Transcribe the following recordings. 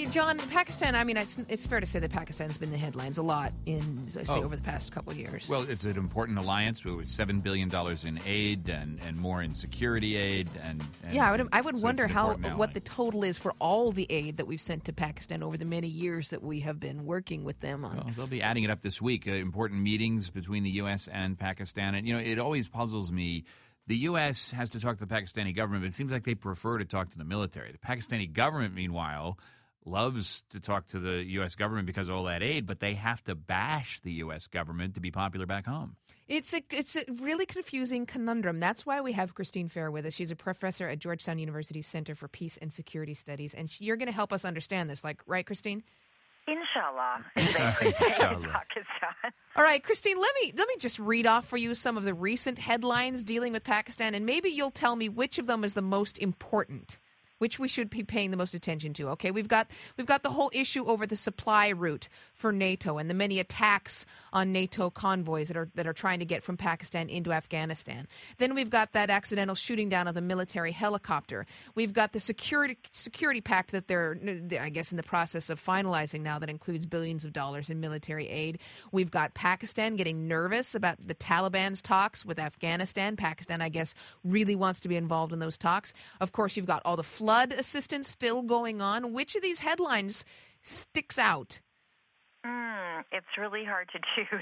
John, Pakistan, I mean, it's fair to say that Pakistan's been in the headlines a lot over the past couple of years. Well, it's an important alliance with $7 billion in aid and more in security aid. And I would wonder what the total is for all the aid that we've sent to Pakistan over the many years that we have been working with them on. Well, they'll be adding it up this week. Important meetings between the U.S. and Pakistan. And, it always puzzles me. The U.S. has to talk to the Pakistani government, but it seems like they prefer to talk to the military. The Pakistani government, meanwhile, loves to talk to the U.S. government because of all that aid, but they have to bash the U.S. government to be popular back home. It's a really confusing conundrum. That's why we have Christine Fair with us. She's a professor at Georgetown University's Center for Peace and Security Studies, and you're going to help us understand this, right, Christine? Inshallah, is basically Pakistan. All right, Christine, let me just read off for you some of the recent headlines dealing with Pakistan, and maybe you'll tell me which of them is the most important, which we should be paying the most attention to. Okay, we've got the whole issue over the supply route for NATO and the many attacks on NATO convoys that are trying to get from Pakistan into Afghanistan. Then we've got that accidental shooting down of the military helicopter. We've got the security pact that they're, I guess, in the process of finalizing now that includes billions of dollars in military aid. We've got Pakistan getting nervous about the Taliban's talks with Afghanistan. Pakistan, I guess, really wants to be involved in those talks. Of course, you've got all the flood assistance still going on. Which of these headlines sticks out? It's really hard to choose.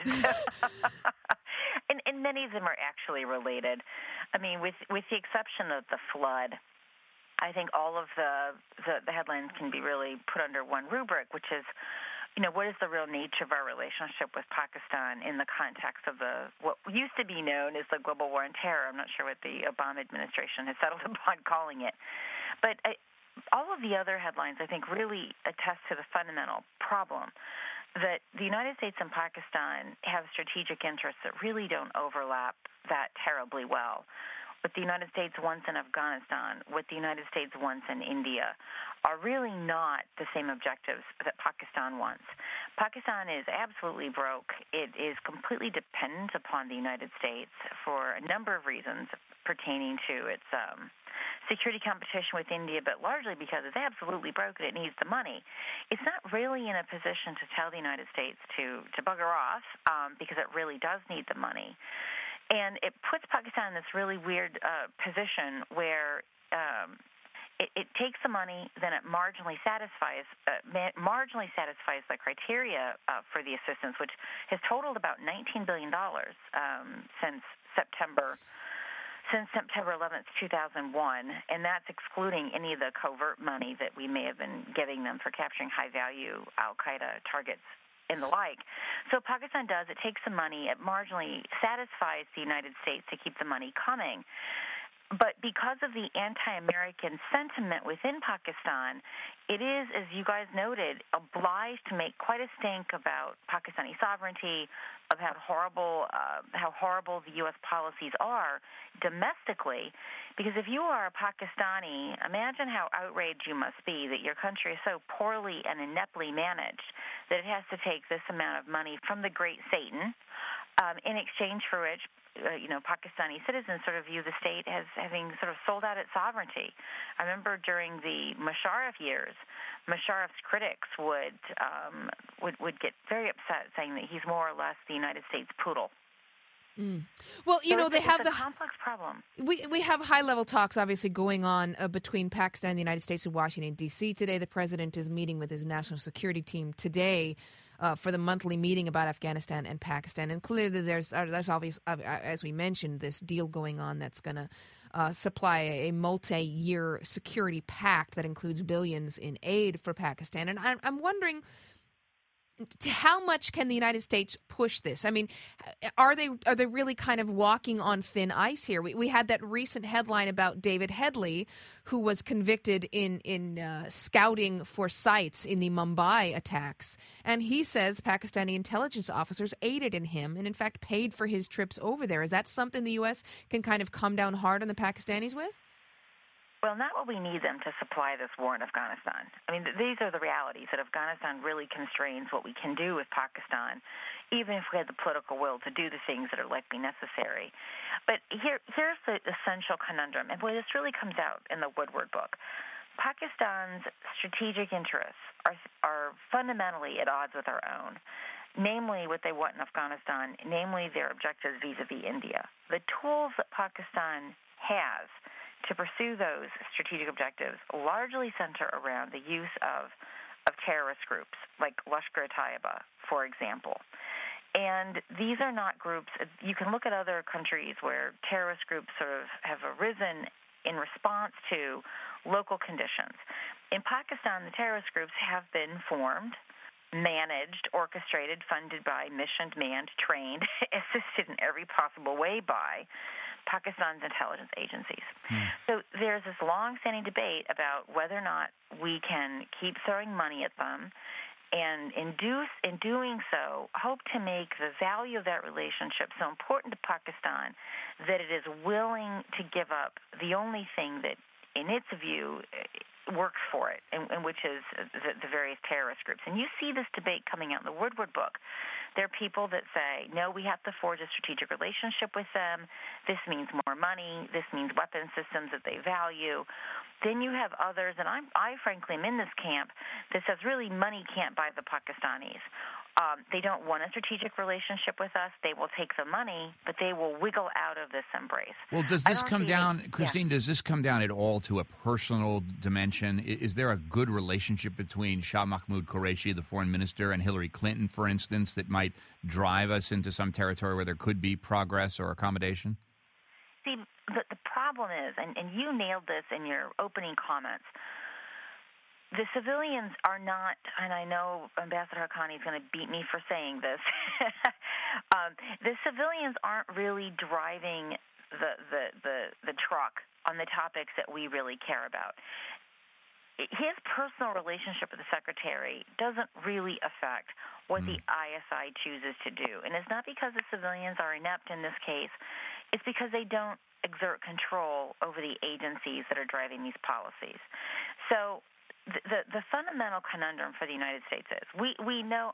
and many of them are actually related. I mean, with the exception of the flood, I think all of the headlines can be really put under one rubric, which is, what is the real nature of our relationship with Pakistan in the context of what used to be known as the global war on terror. I'm not sure what the Obama administration has settled upon calling it. But all of the other headlines, I think, really attest to the fundamental problem that the United States and Pakistan have strategic interests that really don't overlap that terribly well. What the United States wants in Afghanistan, what the United States wants in India, are really not the same objectives that Pakistan wants. Pakistan is absolutely broke. It is completely dependent upon the United States for a number of reasons pertaining to its security competition with India, but largely because it's absolutely broke and it needs the money. It's not really in a position to tell the United States to bugger off because it really does need the money. And it puts Pakistan in this really weird position where it takes the money, then it marginally satisfies the criteria for the assistance, which has totaled about $19 billion since September 11th, 2001, and that's excluding any of the covert money that we may have been giving them for capturing high-value al-Qaeda targets and the like. So Pakistan it takes the money, it marginally satisfies the United States to keep the money coming. But because of the anti-American sentiment within Pakistan, it is, as you guys noted, obliged to make quite a stink about Pakistani sovereignty, of how horrible the U.S. policies are domestically. Because if you are a Pakistani, imagine how outraged you must be that your country is so poorly and ineptly managed that it has to take this amount of money from the great Satan in exchange for which Pakistani citizens sort of view the state as having sort of sold out its sovereignty. I remember during the Musharraf years, Musharraf's critics would get very upset, saying that he's more or less the United States poodle. Well, they have a complex problem. We have high-level talks, obviously, going on between Pakistan and the United States in Washington, D.C. today. The president is meeting with his national security team today for the monthly meeting about Afghanistan and Pakistan. And clearly there's obvious, as we mentioned, this deal going on that's going to supply a multi-year security pact that includes billions in aid for Pakistan. And I'm wondering, how much can the United States push this? I mean, are they really kind of walking on thin ice here? We had that recent headline about David Headley, who was convicted in scouting for sites in the Mumbai attacks, and he says Pakistani intelligence officers aided in him and, in fact, paid for his trips over there. Is that something the U.S. can kind of come down hard on the Pakistanis with? Well, not what we need them to supply this war in Afghanistan. I mean, these are the realities, that Afghanistan really constrains what we can do with Pakistan, even if we had the political will to do the things that are likely necessary. But here's the essential conundrum, and boy, this really comes out in the Woodward book. Pakistan's strategic interests are fundamentally at odds with our own, namely what they want in Afghanistan, namely their objectives vis-a-vis India. The tools that Pakistan has to pursue those strategic objectives largely center around the use of terrorist groups like Lashkar-e-Taiba, for example. And these are not groups. You can look at other countries where terrorist groups sort of have arisen in response to local conditions. In Pakistan, the terrorist groups have been formed, managed, orchestrated, funded by, missioned, manned, trained, assisted in every possible way by Pakistan's intelligence agencies. So there's this long-standing debate about whether or not we can keep throwing money at them and in doing so, hope to make the value of that relationship so important to Pakistan that it is willing to give up the only thing that, in its view, works for it, and which is the various terrorist groups. And you see this debate coming out in the Woodward book. There are people that say, no, we have to forge a strategic relationship with them. This means more money. This means weapon systems that they value. Then you have others, and I frankly am in this camp that says really money can't buy the Pakistanis. They don't want a strategic relationship with us. They will take the money, but they will wiggle out of this embrace. Well, does this come down, Christine, does this come down at all to a personal dimension? Is there a good relationship between Shah Mahmoud Qureshi, the foreign minister, and Hillary Clinton, for instance, that might drive us into some territory where there could be progress or accommodation? See, the problem is, and you nailed this in your opening comments, the civilians are not, and I know Ambassador Haqqani is going to beat me for saying this, the civilians aren't really driving the truck on the topics that we really care about. His personal relationship with the secretary doesn't really affect what the ISI chooses to do. And it's not because the civilians are inept in this case. It's because they don't exert control over the agencies that are driving these policies. So the fundamental conundrum for the United States is we know,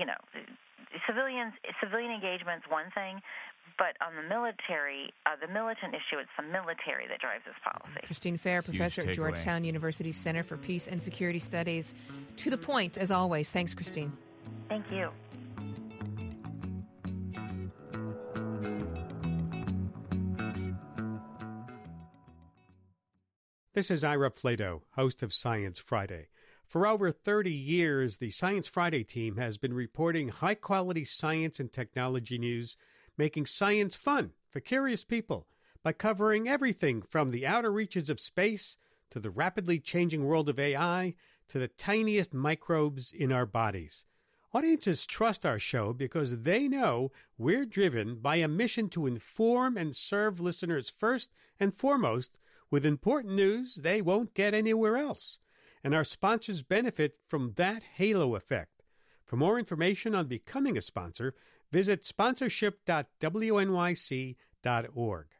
civilian engagement's one thing, but on the militant issue, it's the military that drives this policy. Christine Fair, professor at Georgetown University Center for Peace and Security Studies. To the point, as always. Thanks, Christine. Thank you. This is Ira Flato, host of Science Friday. For over 30 years, the Science Friday team has been reporting high-quality science and technology news, making science fun for curious people by covering everything from the outer reaches of space to the rapidly changing world of AI to the tiniest microbes in our bodies. Audiences trust our show because they know we're driven by a mission to inform and serve listeners first and foremost with important news they won't get anywhere else. And our sponsors benefit from that halo effect. For more information on becoming a sponsor, visit sponsorship.wnyc.org.